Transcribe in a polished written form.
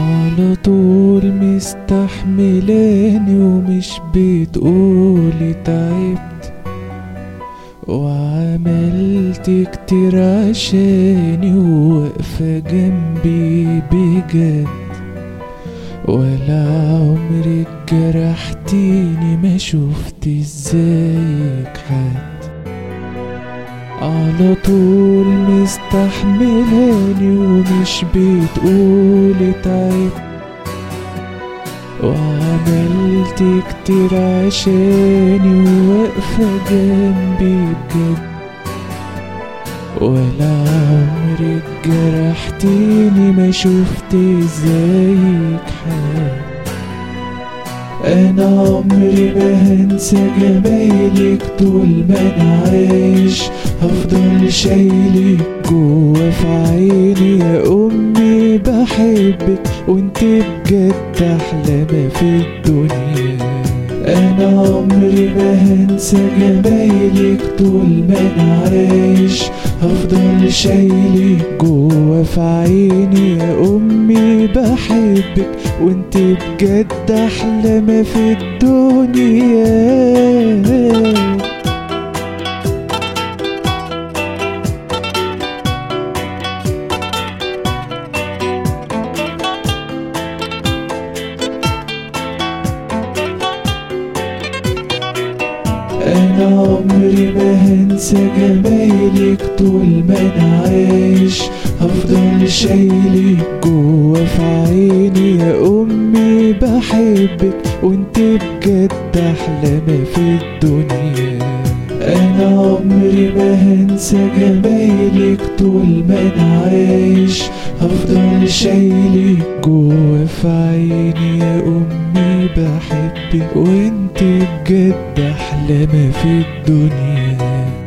على طول مستحملاني ومش بتقولي تعبت، وعملت كتير عشاني وواقفة جنبي بجد، ولا عمرك جرحتيني ما شفت ازيك حد. على طول مستحملاني ومش بتقولي تعبت، وعملت كتير عشاني وواقفة جنبي بجد، ولا عمرك جرحتيني ما شفت زيك حد. انا عمري ما هنسى جمايلك طول ما انا عايش، هفضل شايلك جوا في عيني يا امي بحبك وانت بجد احلى ما في الدنيا. انا عمري ما هنسى جمايلك طول ما انا عايش، هفضل شايلك جوا في عيني يا امي بحبك وانت بجد احلى ما في الدنيا. انا عمري ما هنسى جمايلك طول ما انا عايش، هفضل شايلك جوا في عيني يا امي بحبك وانت بجد احلى ما في الدنيا. انا عمري ما هنسى جمايلك طول ما انا عايش، هفضل شايلك جوا في عيني يا امي بحبك وانت بجد احلى ما في الدنيا.